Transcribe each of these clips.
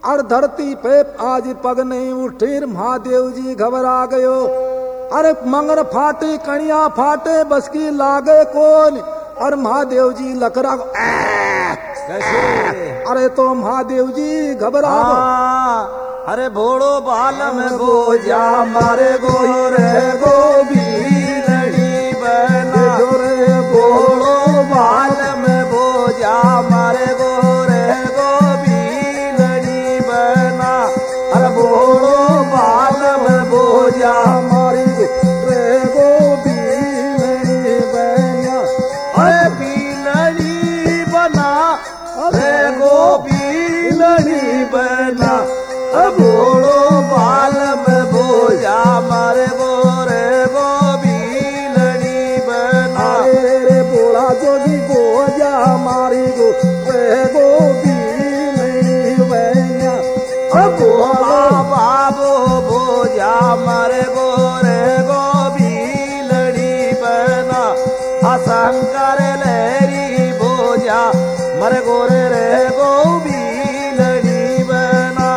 और धरती पे आज पग नहीं उठी, महादेव जी घबरा गयो। अरे मंगर फाटे कणिया फाटे बस की लागे कौन, और महादेव जी लकड़ा अरे तो महादेव जी घबरा गो। अरे भोड़ो बाल में बोझा मारे गोरे गोबी लड़ी बना, भोड़ो बाल में बोझा मारे गोरे गोबी लड़ी बना। अरे भोड़ो बाल में बोझा मारे रे गोबी लड़ी बना, अरे बीलड़ी बना रे गोबी लड़ी बना। भोड़ो बाल में बोझा मारे गोरे गोबी लड़ी बना। रे बोला जोगी बोझा मारी गो रे गोबी लड़ी बना। भोला बाबो बोझा मारे गोरे गोबी लड़ी बना। शंकर लहरी बोझा मरे गोरे रे गोबी लड़ी बना।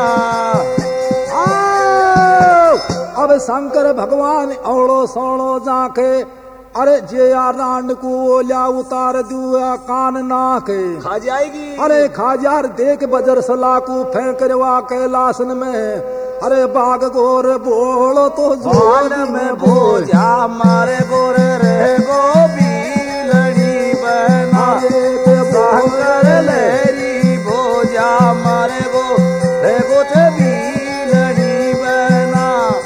अब शंकर भगवान औड़ो सोड़ो जाके, अरे जे रांड को ओल्या उतार दुआ कान नाके खा जाएगी। अरे खाजार देख बजर सलाकू फेंक रवा कैलासन में। अरे बाग गोर बोलो तो बाल में बोझा मारे गोरे रे गोबी लड़ी बना। शंकर लहरी बोझा मारे गो रे गोटे बीलड़ी बना।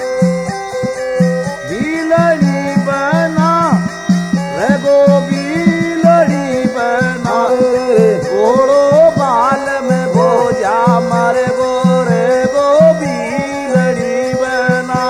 बीलड़ी बना रे गो बीलड़ी बना। घोड़ो बाल में बोझा मारे गो रे गो बीलड़ी बना।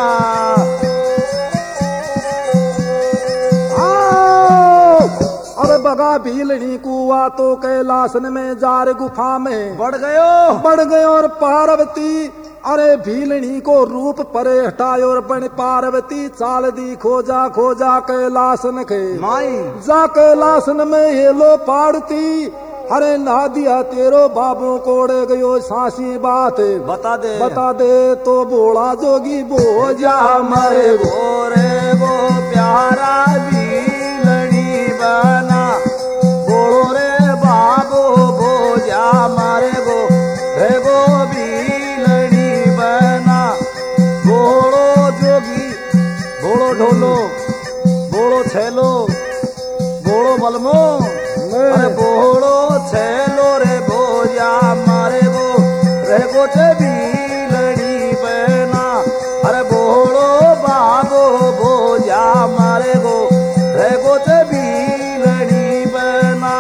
अरे बगा भीलड़ी कुआ तो कैलासन में जार गुफा में बढ़ गयो और पार्वती अरे भीलड़ी को रूप परे हटायो और बन पार्वती चाल दी खोजा खोजा कैलासन के माई जा कैलासन में ये लो पाड़ती। अरे ना दिया तेरो बाबू कोड़े गयो सांसी बात बता दे तो बोला जोगी बोझा मारे गोरे गो प्यारा बीलड़ी बना। बोलो रे बाबो बोझा मारे गो रे गो बीलड़ी बना। बोलो जोगी बोलो ढोलो बोलो छेलो बोलो बलमो। अरे बोलो छेलो रे बोझा मारे गो रे गोटे बीलड़ी बना। अरे बोलो बाबो बोझा मारे गो रे गोटे बीलड़ी बना।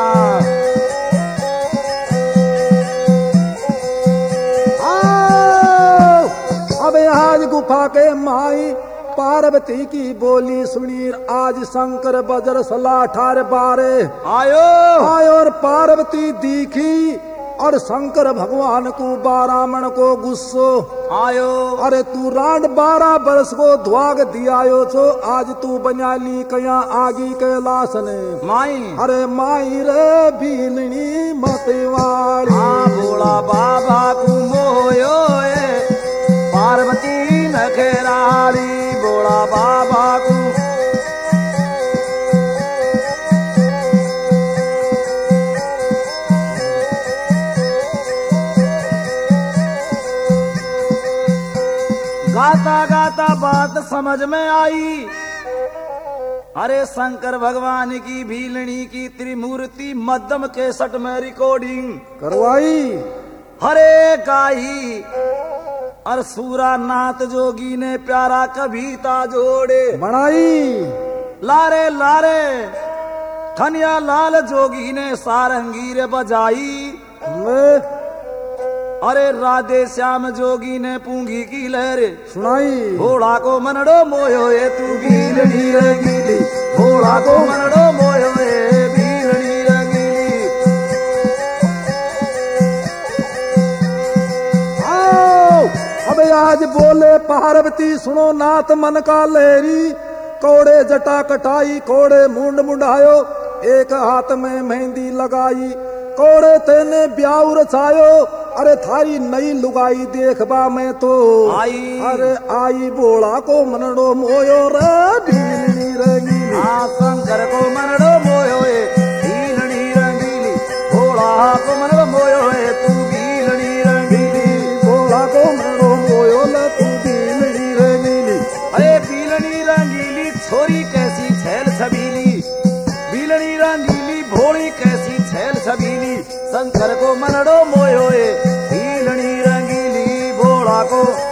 अब आज गुफा के माई पार्वती की बोली सुनी। आज शंकर बजर सला ठार बारे आयो और पार्वती दिखी और शंकर भगवान को बारामण को गुस्सो आयो। अरे तू रांड 12 वर्ष को ध्वाग दियायो छो, आज तू बनियाली कया आगी कैलासन माई। अरे माई रे भीलनी मतवाड़ी। बोला बाबा को मोयो पार्वती नखेरारी। बोला बाबा को गाता गाता बात समझ में आई। अरे शंकर भगवान की भीलनी की त्रिमूर्ति मध्यम केसट में रिकॉर्डिंग करवाई। हरे गाही और सूरा नाथ जोगी ने प्यारा कविता जोड़े बनाई। लारे लारे खनिया लाल जोगी ने सारंगी रे बजाई। अरे राधे श्याम जोगी ने पूंगी की लहर सुनाई। घोड़ा को मनड़ो मोयो ये तू भीलड़ी रंगीली। घोड़ा को मनड़ो मोयो ये भीलड़ी रंगीली। अबे आज बोले पार्वती सुनो नाथ मन का लहरी। कोड़े जटा कटाई कोड़े मुंड मुंडायो, एक हाथ में मेहंदी लगाई। कोड़े तेने ब्याह रचायो अरे थारी नई लुगाई देखबा मैं तो आई। अरे आई बोला को मनड़ो मोयो रे भीलनी रंगीली। हाँ शंकर को मनड़ो मोयो है भीलनी रंगीली, भोला को मनड़ो मोयो है तू भीलनी रंगीली, भोला को मनड़ो मोयो ले तू भीलनी रंगीली। अरे भीलनी रंगीली छोरी कैसी छैल छबीली, भीलनी रंगीली भोली कैसी छैल छबीली, शंकर को मनड़ो मोयो है भीलनी रंगीली, भोला को